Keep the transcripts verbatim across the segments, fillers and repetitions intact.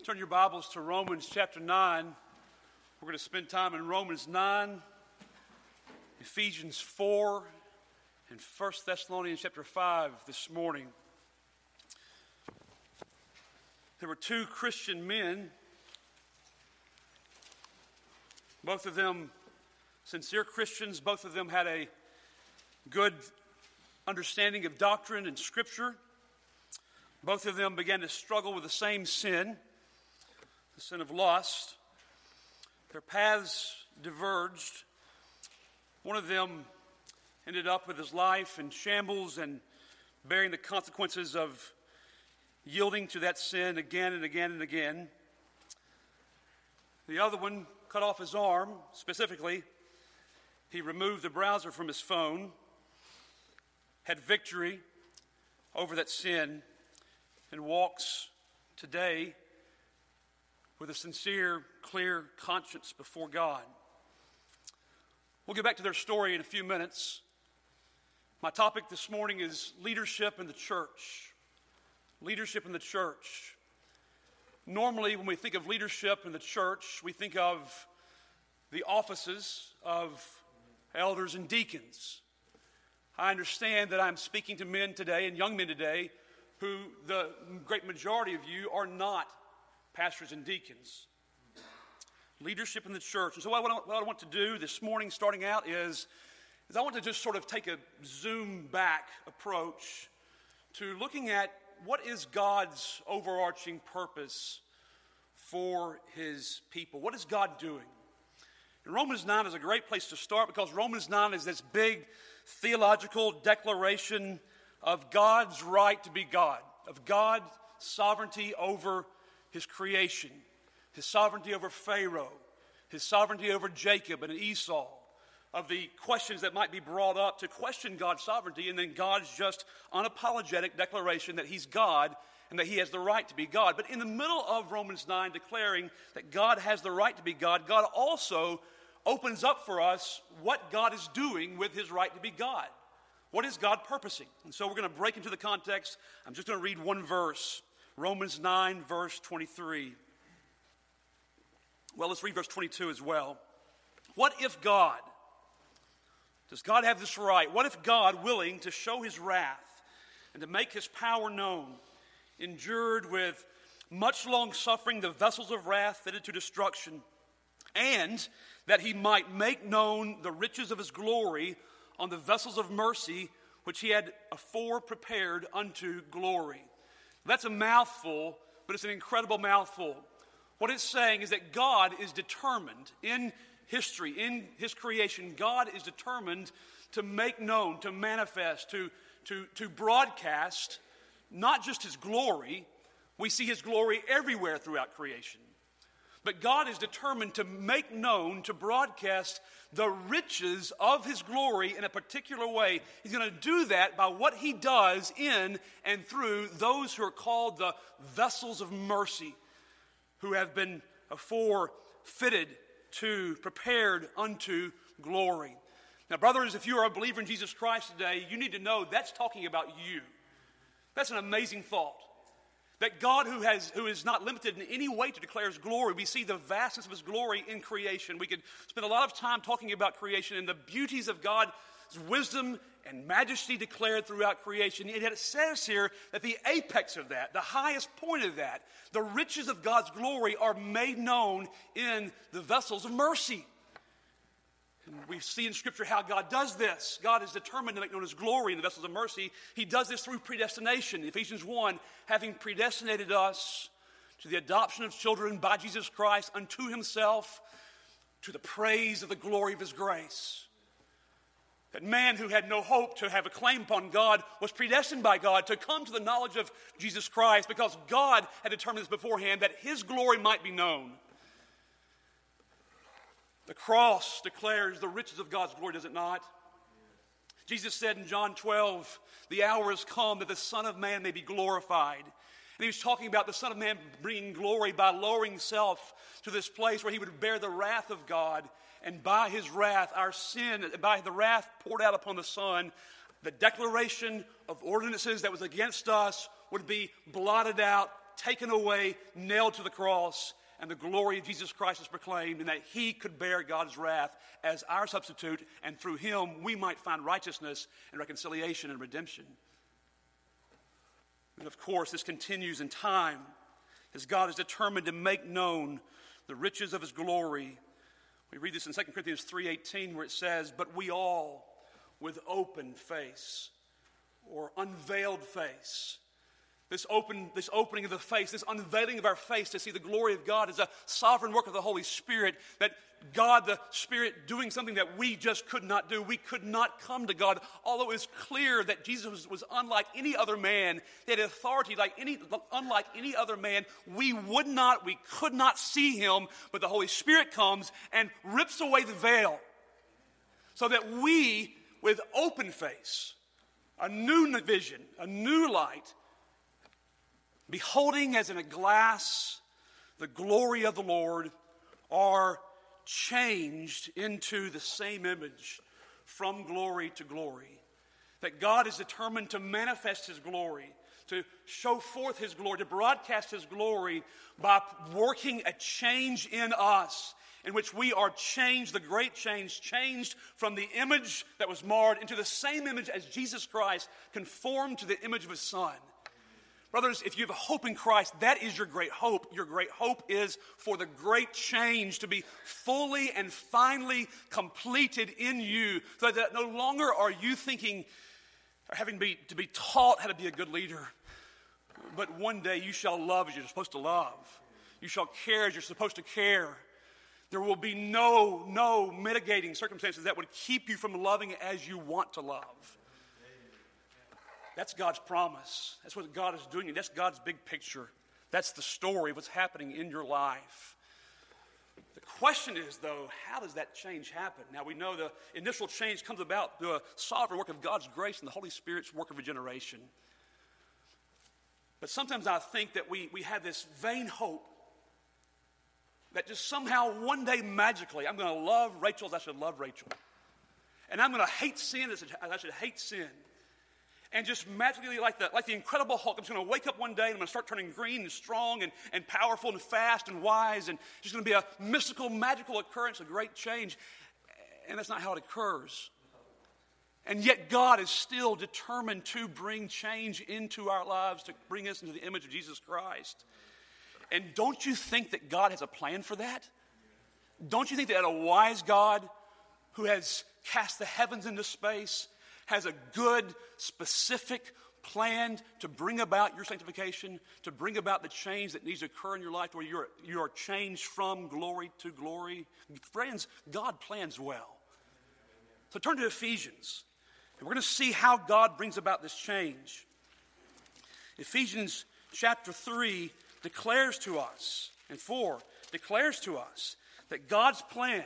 Turn your Bibles to Romans chapter nine. We're going to spend time in Romans nine, Ephesians four, and First Thessalonians chapter five this morning. There were two Christian men, both of them sincere Christians. Both of them had a good understanding of doctrine and Scripture. Both of them began to struggle with the same sin, the sin of lust. Their paths diverged. One of them ended up with his life in shambles and bearing the consequences of yielding to that sin again and again and again. The other one cut off his arm. Specifically, he removed the browser from his phone, had victory over that sin, and walks today with a sincere, clear conscience before God. We'll get back to their story in a few minutes. My topic this morning is leadership in the church. Leadership in the church. Normally, when we think of leadership in the church, we think of the offices of elders and deacons. I understand that I'm speaking to men today and young men today who the great majority of you are not pastors and deacons. Leadership in the church. And so what I, what I want to do this morning starting out is, is I want to just sort of take a zoom back approach to looking at what is God's overarching purpose for his people. What is God doing? And Romans nine is a great place to start because Romans nine is this big theological declaration of God's right to be God, of God's sovereignty over his creation, his sovereignty over Pharaoh, his sovereignty over Jacob and Esau, of the questions that might be brought up to question God's sovereignty, and then God's just unapologetic declaration that he's God and that he has the right to be God. But in the middle of Romans nine declaring that God has the right to be God, God also opens up for us what God is doing with his right to be God. What is God purposing? And so we're going to break into the context. I'm just going to read one verse. Romans nine, verse twenty-three. Well, let's read verse twenty-two as well. What if God, does God have this right? What if God, willing to show his wrath and to make his power known, endured with much long suffering the vessels of wrath fitted to destruction, and that he might make known the riches of his glory on the vessels of mercy which he had afore prepared unto glory? That's a mouthful, but it's an incredible mouthful. What it's saying is that God is determined in history, in his creation, God is determined to make known, to manifest, to, to, to broadcast not just his glory. We see his glory everywhere throughout creation. But God is determined to make known, to broadcast the riches of his glory in a particular way. He's going to do that by what he does in and through those who are called the vessels of mercy, who have been afore fitted to, prepared unto glory. Now, brothers, if you are a believer in Jesus Christ today, you need to know that's talking about you. That's an amazing thought. That God, who has who is not limited in any way to declare his glory, we see the vastness of his glory in creation. We could spend a lot of time talking about creation and the beauties of God's wisdom and majesty declared throughout creation. And yet it says here that the apex of that, the highest point of that, the riches of God's glory are made known in the vessels of mercy. And we see in Scripture how God does this. God is determined to make known his glory in the vessels of mercy. He does this through predestination. Ephesians one, having predestinated us to the adoption of children by Jesus Christ unto himself, to the praise of the glory of his grace. That man who had no hope to have a claim upon God was predestined by God to come to the knowledge of Jesus Christ because God had determined this beforehand that his glory might be known. The cross declares the riches of God's glory, does it not? Jesus said in John twelve, the hour has come that the Son of Man may be glorified. And he was talking about the Son of Man bringing glory by lowering himself to this place where he would bear the wrath of God. And by his wrath, our sin, by the wrath poured out upon the Son, the declaration of ordinances that was against us would be blotted out, taken away, nailed to the cross, and the glory of Jesus Christ is proclaimed, and that he could bear God's wrath as our substitute, and through him we might find righteousness and reconciliation and redemption. And of course, this continues in time as God is determined to make known the riches of his glory. We read this in Second Corinthians three eighteen, where it says, "But we all, with open face," or unveiled face. This open, this opening of the face, this unveiling of our face to see the glory of God is a sovereign work of the Holy Spirit, that God, the Spirit, doing something that we just could not do. We could not come to God, although it was clear that Jesus was, was unlike any other man. He had authority like any, unlike any other man. We would not, we could not see him, but the Holy Spirit comes and rips away the veil so that we, with open face, a new vision, a new light, beholding as in a glass the glory of the Lord, are changed into the same image from glory to glory. That God is determined to manifest his glory, to show forth his glory, to broadcast his glory by working a change in us, in which we are changed, the great change, changed from the image that was marred into the same image as Jesus Christ, conformed to the image of his Son. Brothers, if you have a hope in Christ, that is your great hope. Your great hope is for the great change to be fully and finally completed in you, so that no longer are you thinking or having to be, to be taught how to be a good leader, but one day you shall love as you're supposed to love. You shall care as you're supposed to care. There will be no, no mitigating circumstances that would keep you from loving as you want to love. That's God's promise. That's what God is doing. That's God's big picture. That's the story of what's happening in your life. The question is, though, how does that change happen? Now, we know the initial change comes about through a sovereign work of God's grace and the Holy Spirit's work of regeneration. But sometimes I think that we, we have this vain hope that just somehow one day magically I'm going to love Rachel as I should love Rachel. And I'm going to hate sin as I should hate sin. And just magically, like the, like the Incredible Hulk, I'm just going to wake up one day and I'm going to start turning green and strong and, and powerful and fast and wise. And it's going to be a mystical, magical occurrence, a great change. And that's not how it occurs. And yet God is still determined to bring change into our lives, to bring us into the image of Jesus Christ. And don't you think that God has a plan for that? Don't you think that a wise God who has cast the heavens into space has a good, specific plan to bring about your sanctification, to bring about the change that needs to occur in your life where you're, you are changed from glory to glory? Friends, God plans well. So turn to Ephesians, and we're going to see how God brings about this change. Ephesians chapter three declares to us, and four declares to us, that God's plan,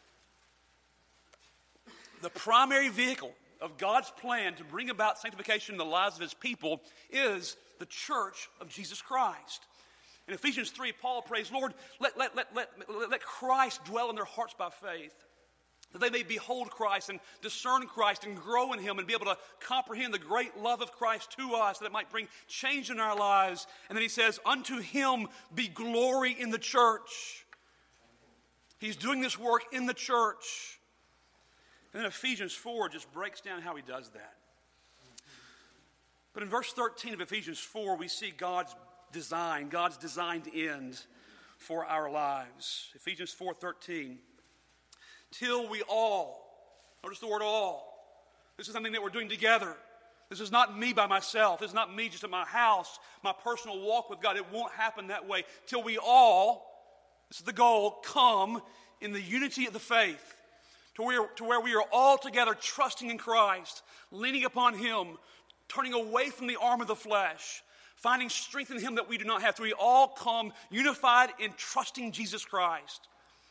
the primary vehicle of God's plan to bring about sanctification in the lives of his people, is the church of Jesus Christ. In Ephesians three, Paul prays, Lord, let, let, let, let, let Christ dwell in their hearts by faith, that they may behold Christ and discern Christ and grow in him and be able to comprehend the great love of Christ to us, that it might bring change in our lives. And then he says, unto him be glory in the church. He's doing this work in the church. And then Ephesians four just breaks down how he does that. But in verse thirteen of Ephesians four, we see God's design, God's designed end for our lives. Ephesians four thirteen. Till we all, notice the word all. This is something that we're doing together. This is not me by myself. This is not me just at my house, my personal walk with God. It won't happen that way. Till we all, this is the goal, come in the unity of the faith. To where, to where we are all together trusting in Christ, leaning upon him, turning away from the arm of the flesh, finding strength in him that we do not have. So we all come unified in trusting Jesus Christ.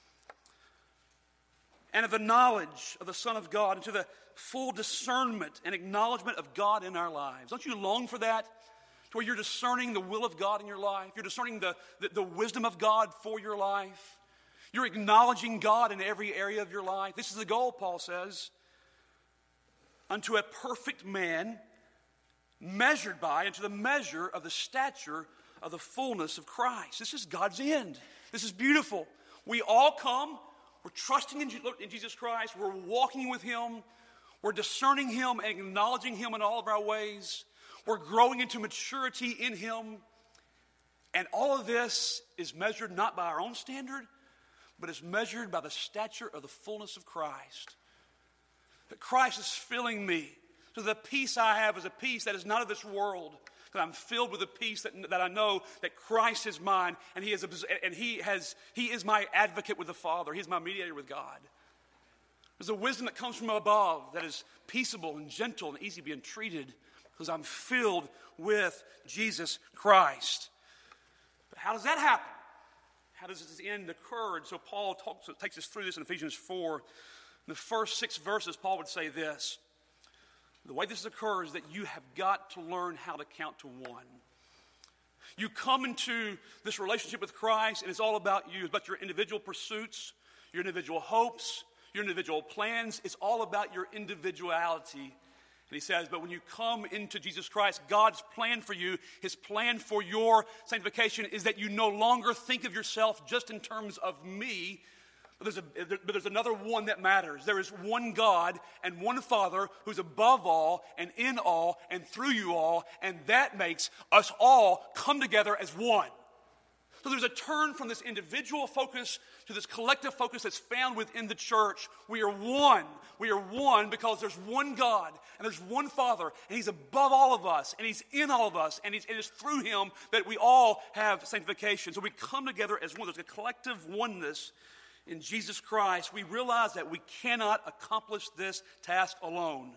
And of the knowledge of the Son of God, and to the full discernment and acknowledgement of God in our lives. Don't you long for that? To where you're discerning the will of God in your life. You're discerning the, the, the wisdom of God for your life. You're acknowledging God in every area of your life. This is the goal, Paul says. Unto a perfect man, measured by, into the measure of the stature of the fullness of Christ. This is God's end. This is beautiful. We all come. We're trusting in Jesus Christ. We're walking with him. We're discerning him and acknowledging him in all of our ways. We're growing into maturity in him. And all of this is measured not by our own standard, but is measured by the stature of the fullness of Christ. That Christ is filling me. So the peace I have is a peace that is not of this world. That I'm filled with a peace that, that I know that Christ is mine, and he is and he has he is my advocate with the Father. He is my mediator with God. There's a wisdom that comes from above that is peaceable and gentle and easy being treated because I'm filled with Jesus Christ. But how does that happen? How does this end occur? And so Paul talks, takes us through this in Ephesians four. In the first six verses, Paul would say this. The way this occurs is that you have got to learn how to count to one. You come into this relationship with Christ, and it's all about you. It's about your individual pursuits, your individual hopes, your individual plans. It's all about your individuality. And he says, but when you come into Jesus Christ, God's plan for you, his plan for your sanctification is that you no longer think of yourself just in terms of me, but there's, a, but there's another one that matters. There is one God and one Father who's above all and in all and through you all, and that makes us all come together as one. So there's a turn from this individual focus to this collective focus that's found within the church. We are one. We are one because there's one God and there's one Father, and he's above all of us, and he's in all of us, and, he's, and it's through him that we all have sanctification. So we come together as one. There's a collective oneness in Jesus Christ. We realize that we cannot accomplish this task alone.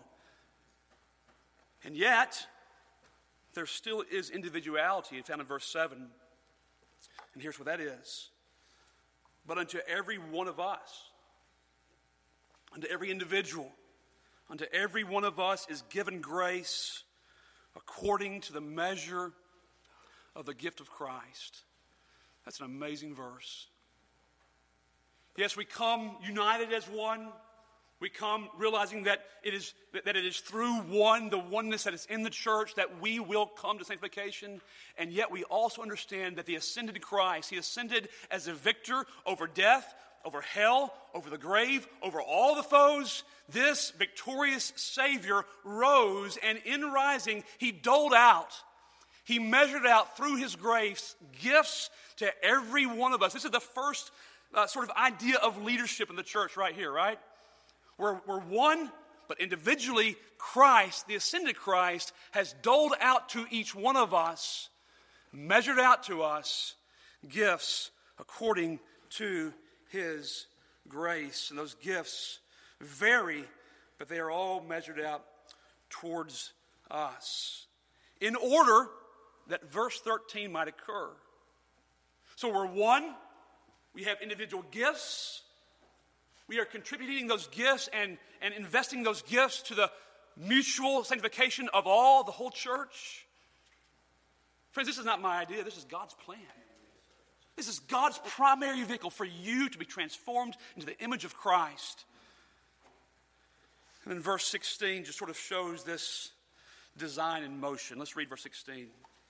And yet, there still is individuality found in verse seven. And here's what that is. But unto every one of us, unto every individual, unto every one of us is given grace according to the measure of the gift of Christ. That's an amazing verse. Yes, we come united as one. We come realizing that it is that it is through one, the oneness that is in the church, that we will come to sanctification. And yet we also understand that the ascended Christ, he ascended as a victor over death, over hell, over the grave, over all the foes. This victorious Savior rose, and in rising, he doled out. He measured out through his grace gifts to every one of us. This is the first uh, sort of idea of leadership in the church right here, right? We're, we're one, but individually, Christ, the ascended Christ, has doled out to each one of us, measured out to us, gifts according to his grace. And those gifts vary, but they are all measured out towards us in order that verse thirteen might occur. So we're one, we have individual gifts. We are contributing those gifts and, and investing those gifts to the mutual sanctification of all, the whole church. Friends, this is not my idea. This is God's plan. This is God's primary vehicle for you to be transformed into the image of Christ. And then verse sixteen just sort of shows this design in motion. Let's read verse sixteen.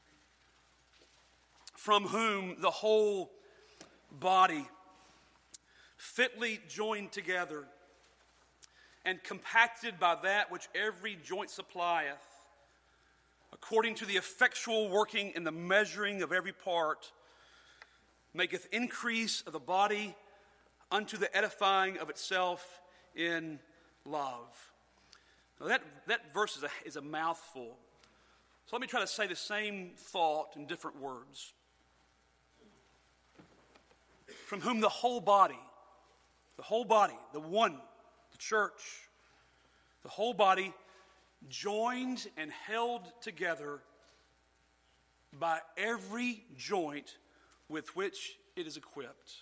From whom the whole body, fitly joined together and compacted by that which every joint supplieth, according to the effectual working in the measuring of every part, maketh increase of the body unto the edifying of itself in love. Now that, that verse is a, is a mouthful. So let me try to say the same thought in different words. From whom the whole body, the whole body, the one, the church, the whole body joined and held together by every joint with which it is equipped.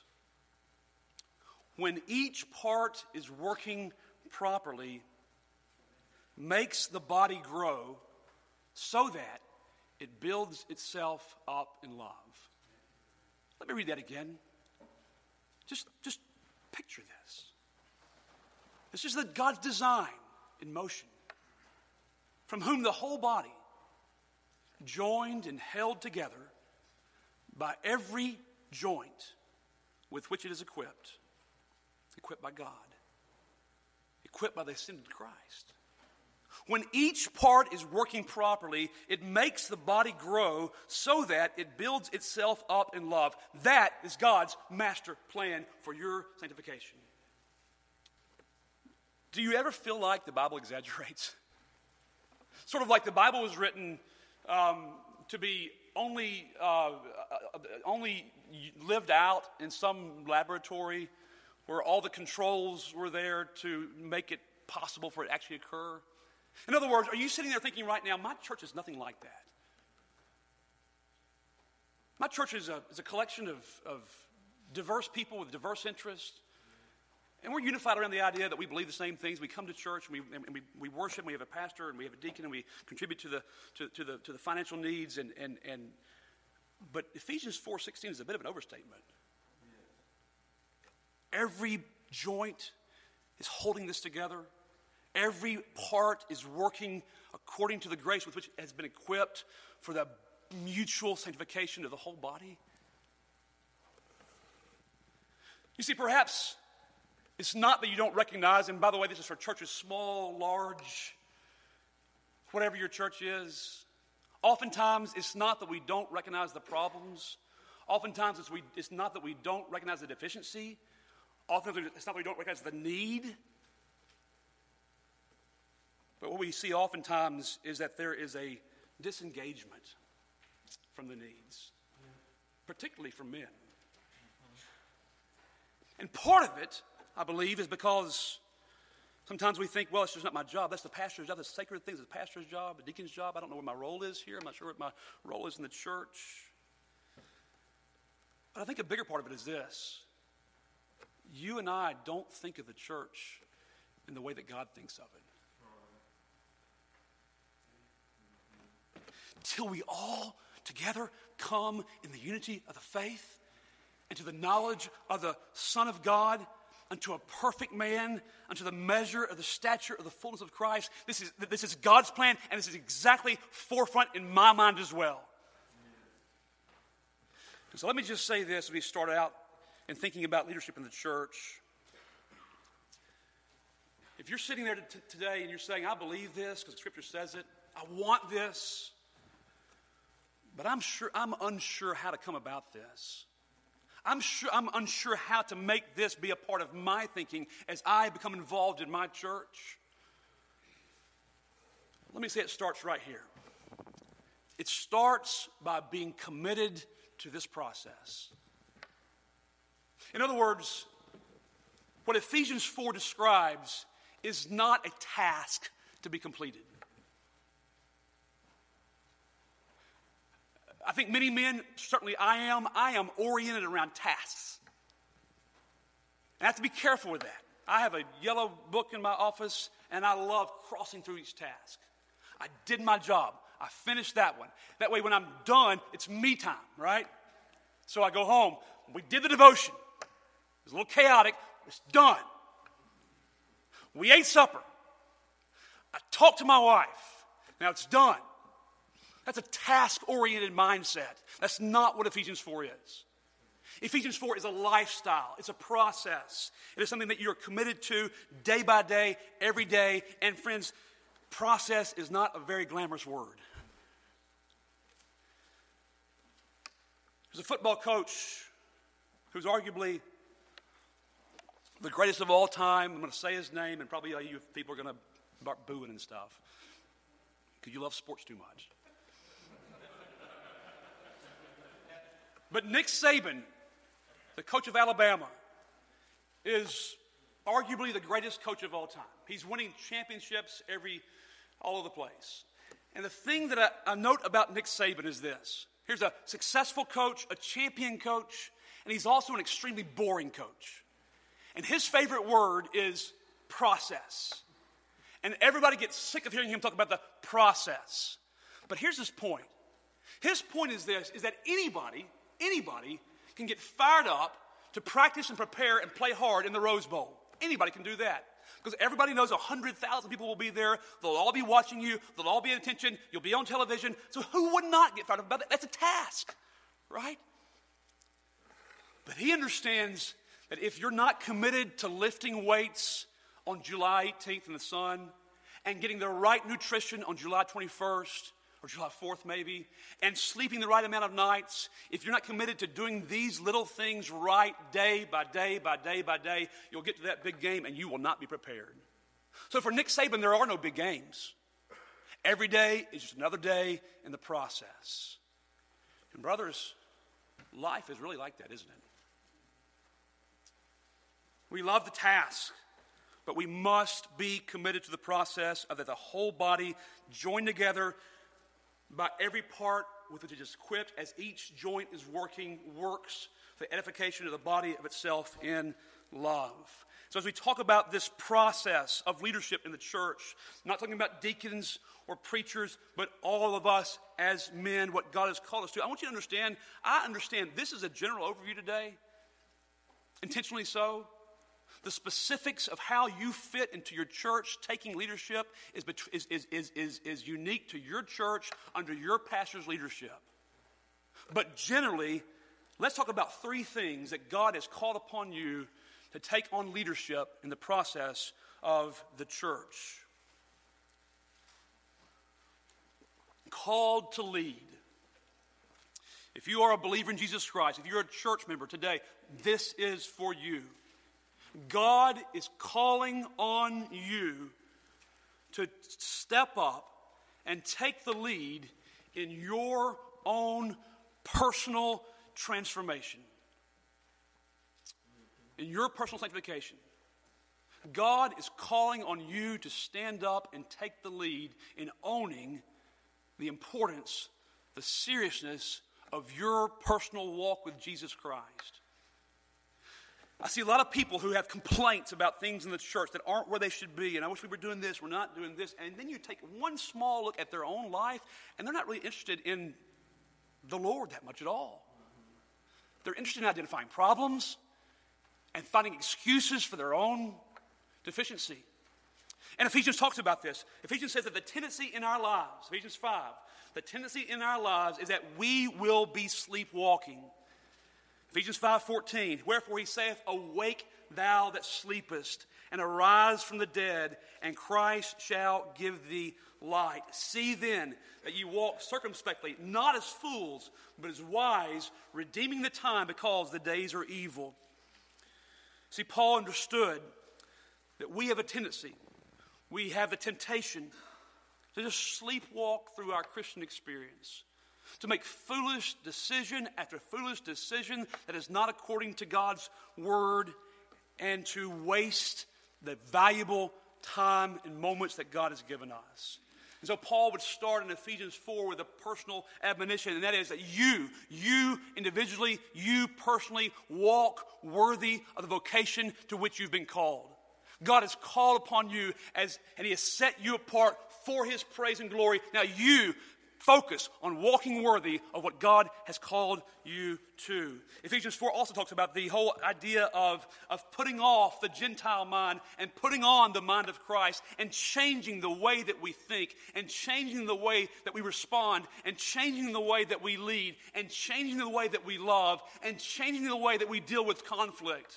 When each part is working properly, makes the body grow so that it builds itself up in love. Let me read that again. Just, just picture this. This is the God's design in motion. From whom the whole body, joined and held together by every joint with which it is equipped, equipped by God, equipped by the ascended Christ. When each part is working properly, it makes the body grow so that it builds itself up in love. That is God's master plan for your sanctification. Do you ever feel like the Bible exaggerates? Sort of like the Bible was written um, to be only, uh, only lived out in some laboratory where all the controls were there to make it possible for it to actually occur. In other words, are you sitting there thinking right now, my church is nothing like that? My church is a, is a collection of, of diverse people with diverse interests. And we're unified around the idea that we believe the same things. We come to church and we, and we, we worship, and we have a pastor and we have a deacon, and we contribute to the to, to the to the financial needs. And, and, and but Ephesians four sixteen is a bit of an overstatement. Every joint is holding this together. Every part is working according to the grace with which it has been equipped for the mutual sanctification of the whole body. You see, perhaps it's not that you don't recognize, and by the way, this is for churches small, large, whatever your church is. Oftentimes, it's not that we don't recognize the problems. Oftentimes, it's, we, it's not that we don't recognize the deficiency. Often, it's not that we don't recognize the need. But what we see oftentimes is that there is a disengagement from the needs, particularly from men. And part of it, I believe, is because sometimes we think, well, it's just not my job. That's the pastor's job. That's sacred things. It's the pastor's job, the deacon's job. I don't know what my role is here. I'm not sure what my role is in the church. But I think a bigger part of it is this. You and I don't think of the church in the way that God thinks of it. Till we all together come in the unity of the faith and to the knowledge of the Son of God, unto a perfect man, unto the measure of the stature of the fullness of Christ. This is, this is God's plan, and this is exactly forefront in my mind as well. So let me just say this as we start out in thinking about leadership in the church. If you're sitting there t- today and you're saying, I believe this because the Scripture says it, I want this, but I'm sure I'm unsure how to come about this. I'm sure I'm unsure how to make this be a part of my thinking as I become involved in my church. Let me say it starts right here. It starts by being committed to this process. In other words, what Ephesians four describes is not a task to be completed. I think many men, certainly I am, I am oriented around tasks. And I have to be careful with that. I have a yellow book in my office, and I love crossing through each task. I did my job. I finished that one. That way when I'm done, it's me time, right? So I go home. We did the devotion. It was a little chaotic. It's done. We ate supper. I talked to my wife. Now it's done. That's a task-oriented mindset. That's not what Ephesians four is. Ephesians four is a lifestyle. It's a process. It is something that you're committed to day by day, every day. And friends, process is not a very glamorous word. There's a football coach who's arguably the greatest of all time. I'm going to say his name, and probably you people are going to start booing and stuff because you love sports too much. But Nick Saban, the coach of Alabama, is arguably the greatest coach of all time. He's winning championships every all over the place. And the thing that I, I note about Nick Saban is this. Here's a successful coach, a champion coach, and he's also an extremely boring coach. And his favorite word is process. And everybody gets sick of hearing him talk about the process. But here's his point. His point is this, is that anybody, anybody can get fired up to practice and prepare and play hard in the Rose Bowl. Anybody can do that. Because everybody knows one hundred thousand people will be there. They'll all be watching you. They'll all be in attention. You'll be on television. So who would not get fired up about that? That's a task, right? But he understands that if you're not committed to lifting weights on July eighteenth in the sun and getting the right nutrition on July twenty-first or July fourth maybe, and sleeping the right amount of nights, if you're not committed to doing these little things right day by day by day by day, you'll get to that big game and you will not be prepared. So for Nick Saban, there are no big games. Every day is just another day in the process. And brothers, life is really like that, isn't it? We love the task, but we must be committed to the process of that the whole body joined together by every part with which it is equipped as each joint is working, works for the edification of the body of itself in love. So as we talk about this process of leadership in the church, I'm not talking about deacons or preachers, but all of us as men, what God has called us to. I want you to understand, I understand this is a general overview today, intentionally so. The specifics of how you fit into your church taking leadership is, is, is, is, is, is unique to your church under your pastor's leadership. But generally, let's talk about three things that God has called upon you to take on leadership in the process of the church. Called to lead. If you are a believer in Jesus Christ, if you're a church member today, this is for you. God is calling on you to step up and take the lead in your own personal transformation. In your personal sanctification. God is calling on you to stand up and take the lead in owning the importance, the seriousness of your personal walk with Jesus Christ. I see a lot of people who have complaints about things in the church that aren't where they should be, and I wish we were doing this, we're not doing this, and then you take one small look at their own life, and they're not really interested in the Lord that much at all. They're interested in identifying problems and finding excuses for their own deficiency. And Ephesians talks about this. Ephesians says that the tendency in our lives, Ephesians five, the tendency in our lives is that we will be sleepwalking. Ephesians five fourteen, wherefore he saith, awake thou that sleepest, and arise from the dead, and Christ shall give thee light. See then that ye walk circumspectly, not as fools, but as wise, redeeming the time because the days are evil. See, Paul understood that we have a tendency, we have the temptation to just sleepwalk through our Christian experience, to make foolish decision after foolish decision that is not according to God's word, and to waste the valuable time and moments that God has given us. And so Paul would start in Ephesians four with a personal admonition, and that is that you, you individually, you personally walk worthy of the vocation to which you've been called. God has called upon you as, and he has set you apart for his praise and glory. Now you focus on walking worthy of what God has called you to. Ephesians four also talks about the whole idea of, of putting off the Gentile mind and putting on the mind of Christ, and changing the way that we think, and changing the way that we respond, and changing the way that we lead, and changing the way that we love, and changing the way that we deal with conflict.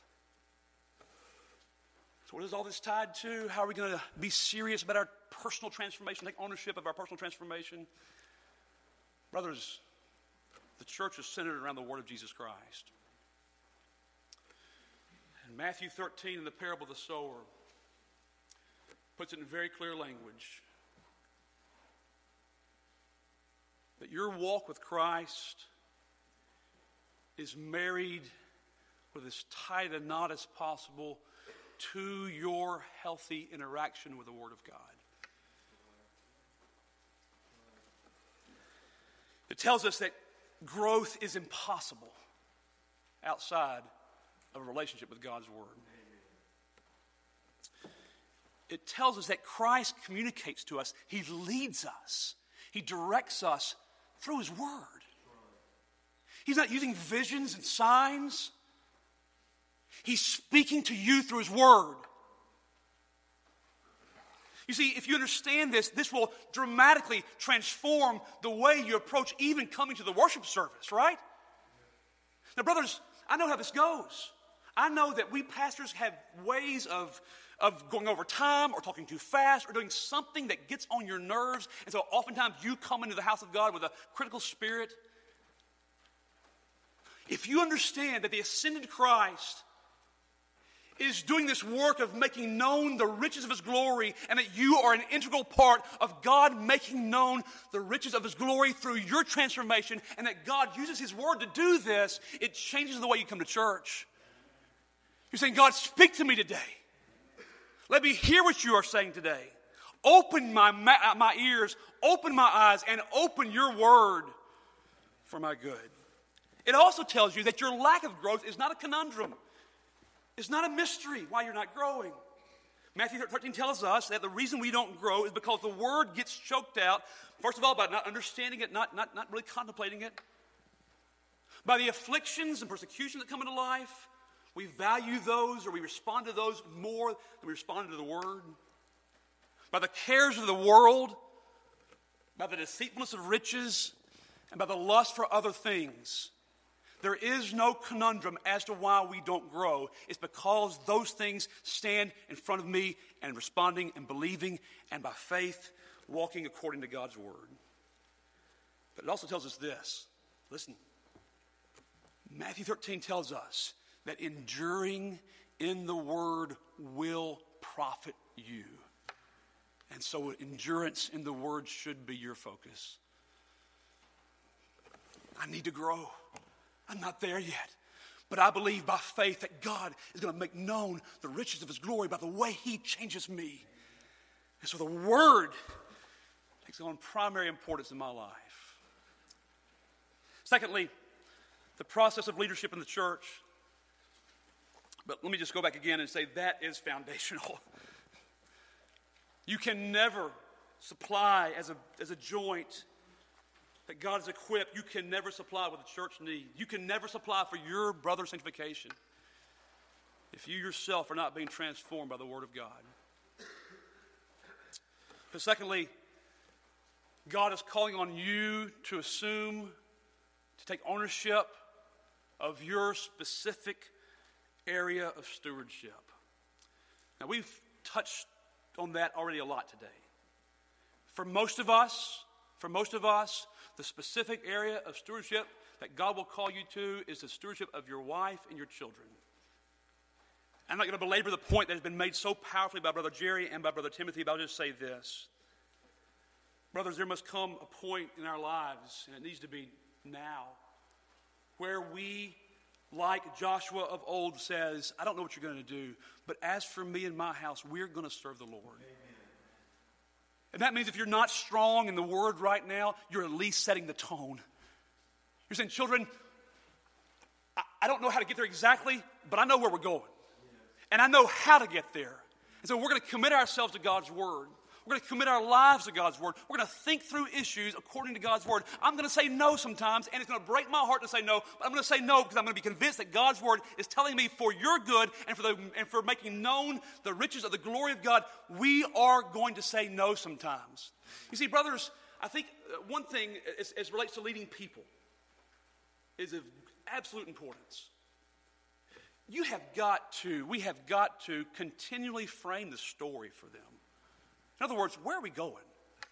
So what is all this tied to? How are we going to be serious about our personal transformation, take ownership of our personal transformation? Brothers, the church is centered around the word of Jesus Christ. And Matthew thirteen, in the parable of the sower, puts it in very clear language that your walk with Christ is married with as tight a knot as possible to your healthy interaction with the Word of God. It tells us that growth is impossible outside of a relationship with God's Word. It tells us that Christ communicates to us. He leads us. He directs us through His Word. He's not using visions and signs. He's speaking to you through His Word. You see, if you understand this, this will dramatically transform the way you approach even coming to the worship service, right? Now, brothers, I know how this goes. I know that we pastors have ways of, of going over time or talking too fast or doing something that gets on your nerves. And so oftentimes you come into the house of God with a critical spirit. If you understand that the ascended Christ is doing this work of making known the riches of his glory, and that you are an integral part of God making known the riches of his glory through your transformation, and that God uses his word to do this, it changes the way you come to church. You're saying, God, speak to me today. Let me hear what you are saying today. Open my, my ears, open my eyes, and open your word for my good. It also tells you that your lack of growth is not a conundrum. It's not a mystery why you're not growing. Matthew thirteen tells us that the reason we don't grow is because the word gets choked out, first of all, by not understanding it, not, not, not really contemplating it. By the afflictions and persecutions that come into life, we value those or we respond to those more than we respond to the word. By the cares of the world, by the deceitfulness of riches, and by the lust for other things. There is no conundrum as to why we don't grow. It's because those things stand in front of me and responding and believing and by faith walking according to God's word. But it also tells us this. Listen, Matthew thirteen tells us that enduring in the word will profit you. And so endurance in the word should be your focus. I need to grow. I'm not there yet. But I believe by faith that God is going to make known the riches of his glory by the way he changes me. And so the word takes on primary importance in my life. Secondly, the process of leadership in the church. But let me just go back again and say that is foundational. You can never supply as a, as a joint that God has equipped. You can never supply what the church needs. You can never supply for your brother's sanctification if you yourself are not being transformed by the word of God. But secondly, God is calling on you to assume, to take ownership of your specific area of stewardship. Now, we've touched on that already a lot today. For most of us, for most of us, the specific area of stewardship that God will call you to is the stewardship of your wife and your children. I'm not going to belabor the point that has been made so powerfully by Brother Jerry and by Brother Timothy, but I'll just say this. Brothers, there must come a point in our lives, and it needs to be now, where we, like Joshua of old says, I don't know what you're going to do, but as for me and my house, we're going to serve the Lord. Amen. And that means if you're not strong in the word right now, you're at least setting the tone. You're saying, children, I, I don't know how to get there exactly, but I know where we're going. And I know how to get there. And so we're going to commit ourselves to God's word. We're going to commit our lives to God's word. We're going to think through issues according to God's word. I'm going to say no sometimes, and it's going to break my heart to say no, but I'm going to say no because I'm going to be convinced that God's word is telling me for your good and for the and for making known the riches of the glory of God, we are going to say no sometimes. You see, brothers, I think one thing as, as relates to leading people is of absolute importance. You have got to, we have got to continually frame the story for them. In other words, where are we going?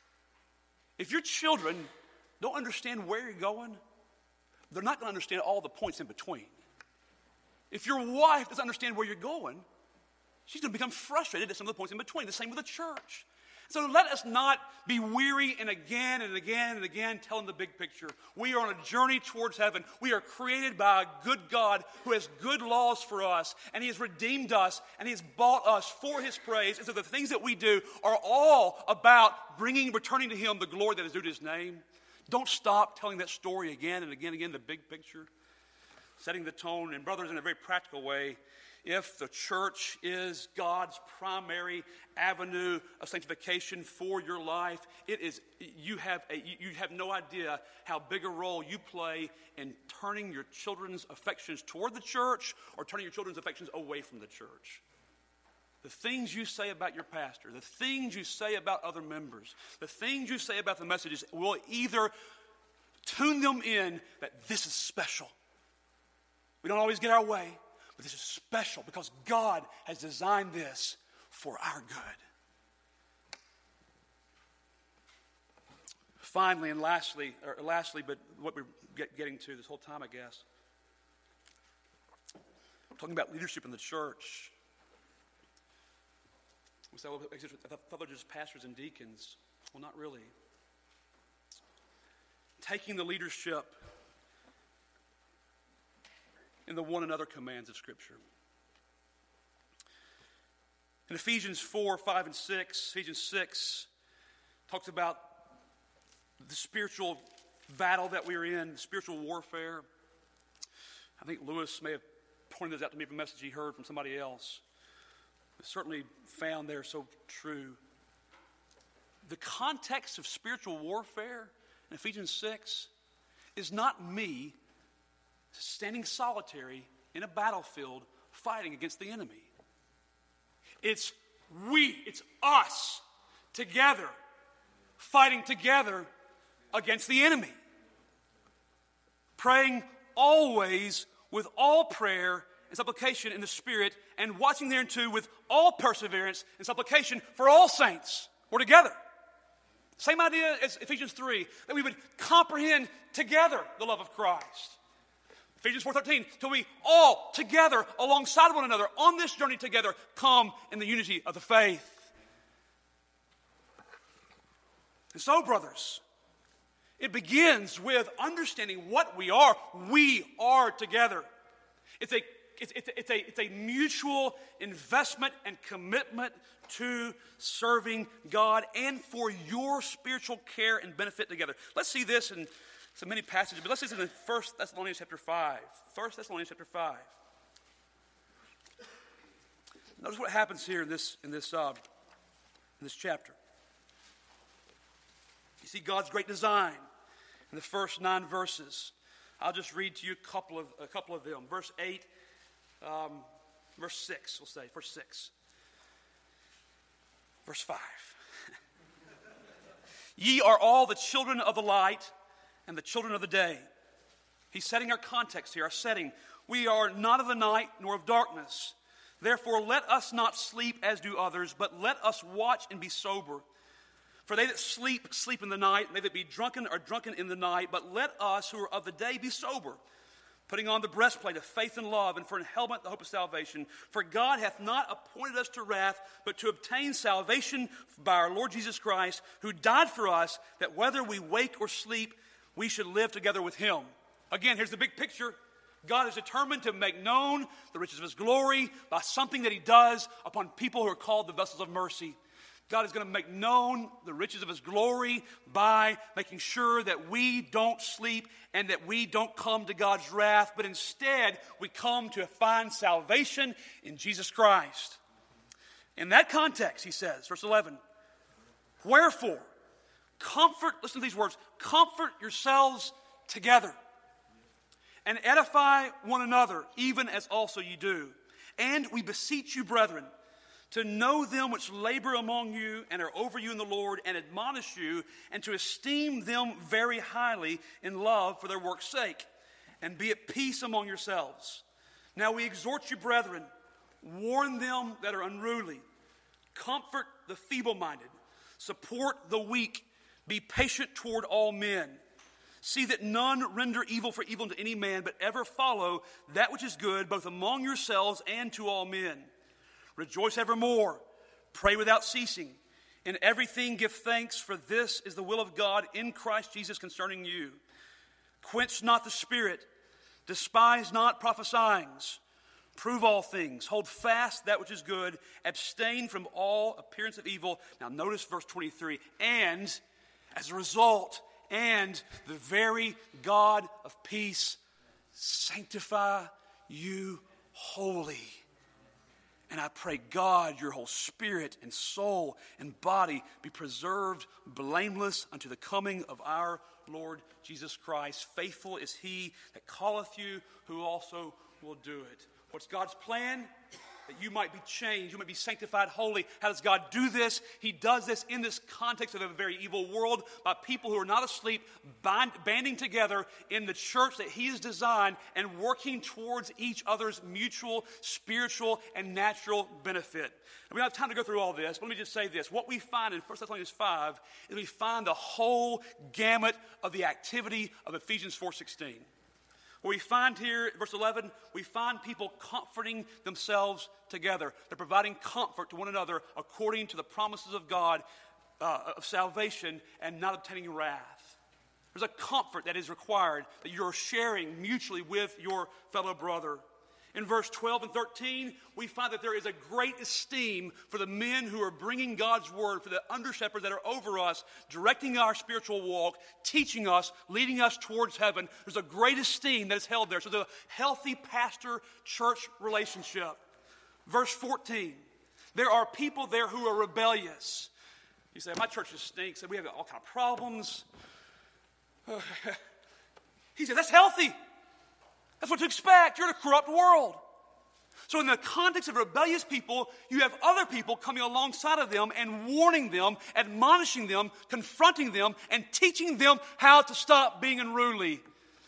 If your children don't understand where you're going, they're not going to understand all the points in between. If your wife doesn't understand where you're going, she's going to become frustrated at some of the points in between. The same with the church. So let us not be weary and again and again and again telling the big picture. We are on a journey towards heaven. We are created by a good God who has good laws for us, and he has redeemed us, and he has bought us for his praise. And so the things that we do are all about bringing, returning to him the glory that is due to his name. Don't stop telling that story again and again and again, the big picture. Setting the tone. And brothers, in a very practical way, if the church is God's primary avenue of sanctification for your life, it is you have a, you have no idea how big a role you play in turning your children's affections toward the church or turning your children's affections away from the church. The things you say about your pastor, the things you say about other members, the things you say about the messages will either tune them in that this is special, We don't always get our way, but this is special because God has designed this for our good. Finally and lastly, or lastly, but what we're get, getting to this whole time, I guess, we're talking about leadership in the church. We say, well, I thought they're just pastors and deacons. Well, not really. Taking the leadership in the one another commands of Scripture. In Ephesians four, five, and six, Ephesians six talks about the spiritual battle that we're in, the spiritual warfare. I think Lewis may have pointed this out to me from a message he heard from somebody else. It's certainly found there so true. The context of spiritual warfare in Ephesians six is not me standing solitary in a battlefield fighting against the enemy. It's we, it's us together, fighting together against the enemy. Praying always with all prayer and supplication in the Spirit, and watching thereunto with all perseverance and supplication for all saints. We're together. Same idea as Ephesians three, that we would comprehend together the love of Christ. Ephesians four thirteen, till we all together, alongside one another, on this journey together, come in the unity of the faith. And so, brothers, it begins with understanding what we are. We are together. It's a, it's, it's, it's, a, it's a mutual investment and commitment to serving God and for your spiritual care and benefit together. Let's see this in so many passages, but let's see this in First Thessalonians chapter five. First Thessalonians chapter five. Notice what happens here in this in this uh, in this chapter. You see God's great design in the first nine verses. I'll just read to you a couple of a couple of them. Verse eight, um, verse six. We'll say verse six. Verse five. Ye are all the children of the light and the children of the day. He's setting our context here, our setting. We are not of the night nor of darkness. Therefore let us not sleep as do others, but let us watch and be sober. For they that sleep, sleep in the night, and they that be drunken are drunken in the night. But let us who are of the day be sober, putting on the breastplate of faith and love, and for an helmet the hope of salvation. For God hath not appointed us to wrath, but to obtain salvation by our Lord Jesus Christ, who died for us, that whether we wake or sleep, we should live together with him. Again, here's the big picture. God is determined to make known the riches of his glory by something that he does upon people who are called the vessels of mercy. God is going to make known the riches of his glory by making sure that we don't sleep and that we don't come to God's wrath, but instead we come to find salvation in Jesus Christ. In that context, he says, verse eleven, wherefore, comfort, listen to these words, comfort yourselves together and edify one another, even as also you do. And we beseech you, brethren, to know them which labor among you and are over you in the Lord and admonish you, and to esteem them very highly in love for their work's sake, and be at peace among yourselves. Now we exhort you, brethren, warn them that are unruly, comfort the feeble-minded, support the weak, be patient toward all men. See that none render evil for evil to any man, but ever follow that which is good, both among yourselves and to all men. Rejoice evermore. Pray without ceasing. In everything give thanks, for this is the will of God in Christ Jesus concerning you. Quench not the spirit. Despise not prophesying. Prove all things. Hold fast that which is good. Abstain from all appearance of evil. Now notice verse twenty-three. And as a result, and the very God of peace sanctify you wholly. And I pray, God, your whole spirit and soul and body be preserved blameless unto the coming of our Lord Jesus Christ. Faithful is he that calleth you, who also will do it. What's God's plan? that you might be changed, you might be sanctified holy. How does God do this? He does this in this context of a very evil world by people who are not asleep, bind, banding together in the church that he has designed and working towards each other's mutual, spiritual, and natural benefit. And we don't have time to go through all this, but let me just say this. What we find in First Thessalonians five is we find the whole gamut of the activity of Ephesians four sixteen. What we find here, verse eleven, we find people comforting themselves together. They're providing comfort to one another according to the promises of God uh, of salvation and not obtaining wrath. There's a comfort that is required that you're sharing mutually with your fellow brother. In verse twelve and thirteen, we find that there is a great esteem for the men who are bringing God's word, for the under-shepherds that are over us, directing our spiritual walk, teaching us, leading us towards heaven. There's a great esteem that is held there. So there's a healthy pastor-church relationship. Verse fourteen, there are people there who are rebellious. You say, my church just stinks, and we have all kinds of problems. He said, that's healthy. That's what to expect. You're in a corrupt world. So in the context of rebellious people, you have other people coming alongside of them and warning them, admonishing them, confronting them, and teaching them how to stop being unruly.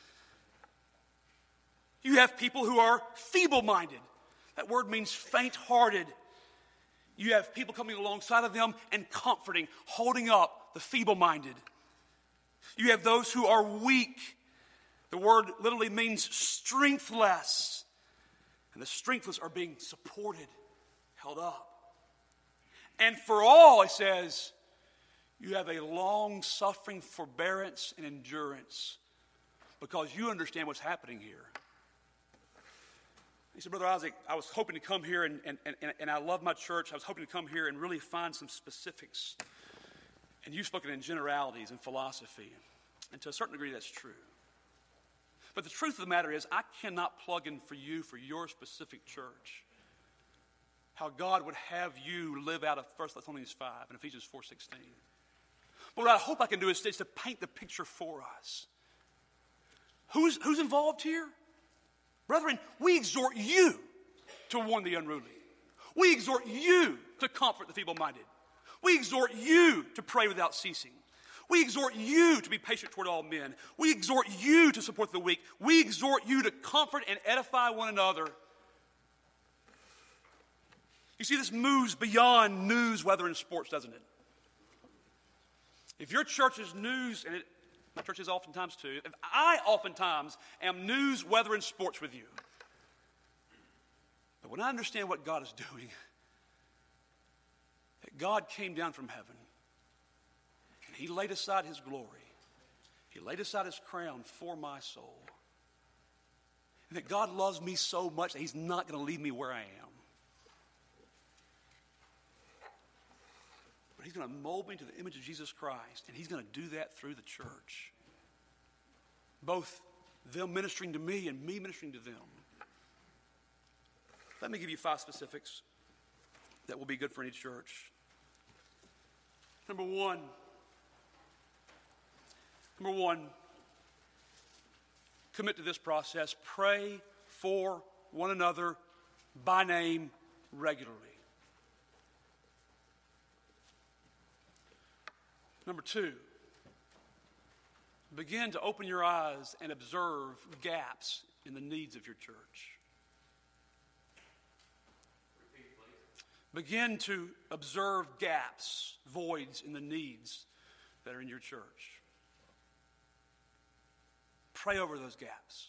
You have people who are feeble-minded. That word means faint-hearted. You have people coming alongside of them and comforting, holding up the feeble-minded. You have those who are weak. The word literally means strengthless. And the strengthless are being supported, held up. And for all, it says, you have a long-suffering forbearance and endurance because you understand what's happening here. He said, Brother Isaac, I was hoping to come here, and, and, and, and I love my church. I was hoping to come here and really find some specifics. And you've spoken in generalities and philosophy. And to a certain degree, that's true. But the truth of the matter is, I cannot plug in for you, for your specific church, how God would have you live out of First Thessalonians five and Ephesians four sixteen. But what I hope I can do is, is to paint the picture for us. Who's, who's involved here? Brethren, we exhort you to warn the unruly. We exhort you to comfort the feeble-minded. We exhort you to pray without ceasing. We exhort you to be patient toward all men. We exhort you to support the weak. We exhort you to comfort and edify one another. You see, this moves beyond news, weather, and sports, doesn't it? If your church is news, and it, my church is oftentimes too, if I oftentimes am news, weather, and sports with you, but when I understand what God is doing, that God came down from heaven, he laid aside his glory. He laid aside his crown for my soul. And that God loves me so much that he's not going to leave me where I am. But he's going to mold me to the image of Jesus Christ. And he's going to do that through the church. Both them ministering to me and me ministering to them. Let me give you five specifics that will be good for any church. Number one. Number one, commit to this process. Pray for one another by name regularly. Number two, begin to open your eyes and observe gaps in the needs of your church. Begin to observe gaps, voids in the needs that are in your church. Pray over those gaps.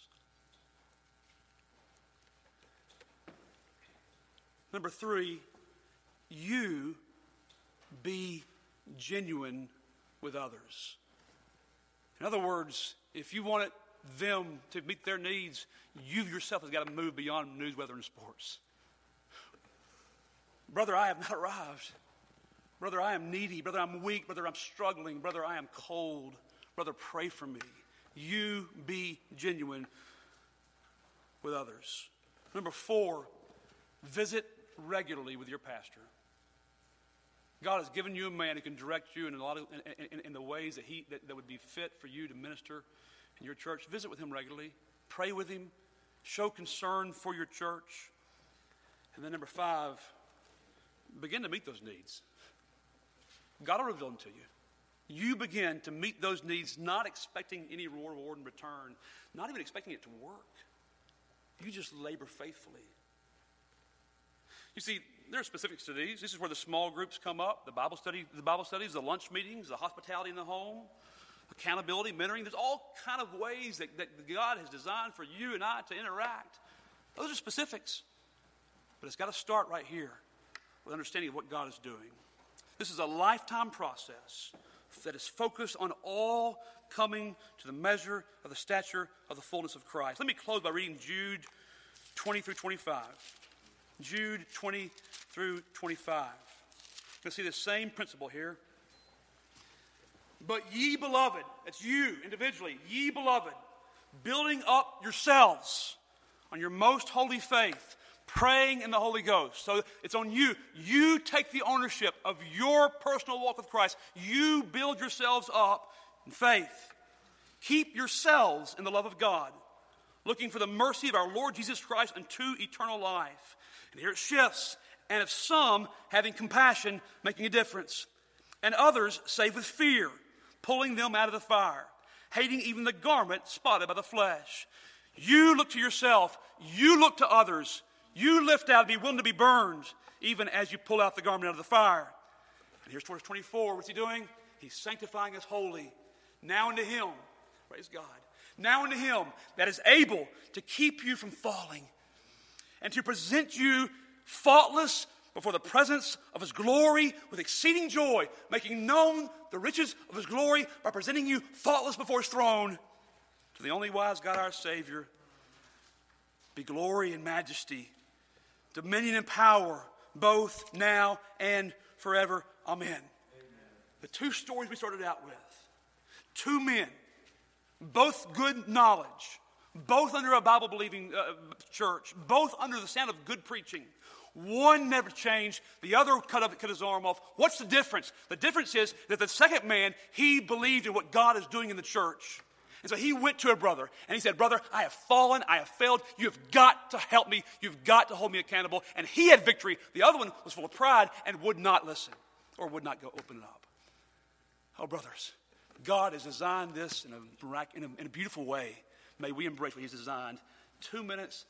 Number three, you be genuine with others. In other words, if you want it, them to meet their needs, you yourself has got to move beyond news, weather, and sports. Brother, I have not arrived. Brother, I am needy. Brother, I'm weak. Brother, I'm struggling. Brother, I am cold. Brother, pray for me. You be genuine with others. Number four, visit regularly with your pastor. God has given you a man who can direct you in a lot of in, in, in the ways that he that, that would be fit for you to minister in your church. Visit with him regularly. Pray with him. Show concern for your church. And then number five, begin to meet those needs. God will reveal them to you. You begin to meet those needs, not expecting any reward in return, not even expecting it to work. You just labor faithfully. You see, there are specifics to these. This is where the small groups come up, the Bible study, the Bible studies, the lunch meetings, the hospitality in the home, accountability, mentoring. There's all kind of ways that, that God has designed for you and I to interact. Those are specifics. But it's got to start right here with understanding of what God is doing. This is a lifetime process that is focused on all coming to the measure of the stature of the fullness of Christ. Let me close by reading Jude twenty through twenty-five. Jude twenty through twenty-five. You'll see the same principle here. But ye beloved, that's you individually, ye beloved, building up yourselves on your most holy faith, praying in the Holy Ghost. So it's on you. You take the ownership of your personal walk with Christ. You build yourselves up in faith. Keep yourselves in the love of God, looking for the mercy of our Lord Jesus Christ unto eternal life. And here it shifts. And of some, having compassion, making a difference. And others save with fear, pulling them out of the fire, hating even the garment spotted by the flesh. You look to yourself. You look to others. You lift out and be willing to be burned, even as you pull out the garment out of the fire. And here's verse twenty-four. What's he doing? He's sanctifying us wholly. Now unto him, praise God, now unto him that is able to keep you from falling and to present you faultless before the presence of his glory with exceeding joy, making known the riches of his glory by presenting you faultless before his throne. To the only wise God our Savior be glory and majesty, dominion and power, both now and forever. Amen. Amen. The two stories we started out with, two men, both good knowledge, both under a Bible-believing uh, church, both under the sound of good preaching. One never changed. The other cut, up, cut his arm off. What's the difference? The difference is that the second man, he believed in what God is doing in the church. And so he went to a brother and he said, brother, I have fallen, I have failed. You have got to help me. You've got to hold me accountable. And he had victory. The other one was full of pride and would not listen or would not go open it up. Oh, brothers, God has designed this in a, in a, in a beautiful way. May we embrace what he's designed. Two minutes.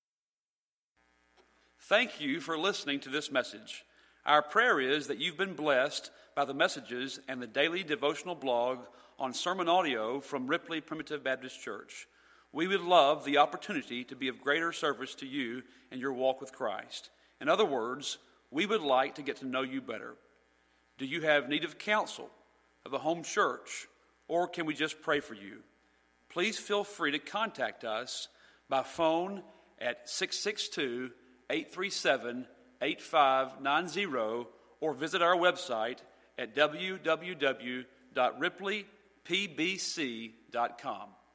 Thank you for listening to this message. Our prayer is that you've been blessed by the messages and the daily devotional blog on sermon audio from Ripley Primitive Baptist Church. We would love the opportunity to be of greater service to you in your walk with Christ. In other words, we would like to get to know you better. Do you have need of counsel, of a home church, or can we just pray for you? Please feel free to contact us by phone at six six two, eight three seven, eight five nine zero or visit our website at w w w dot ripley p b c dot com.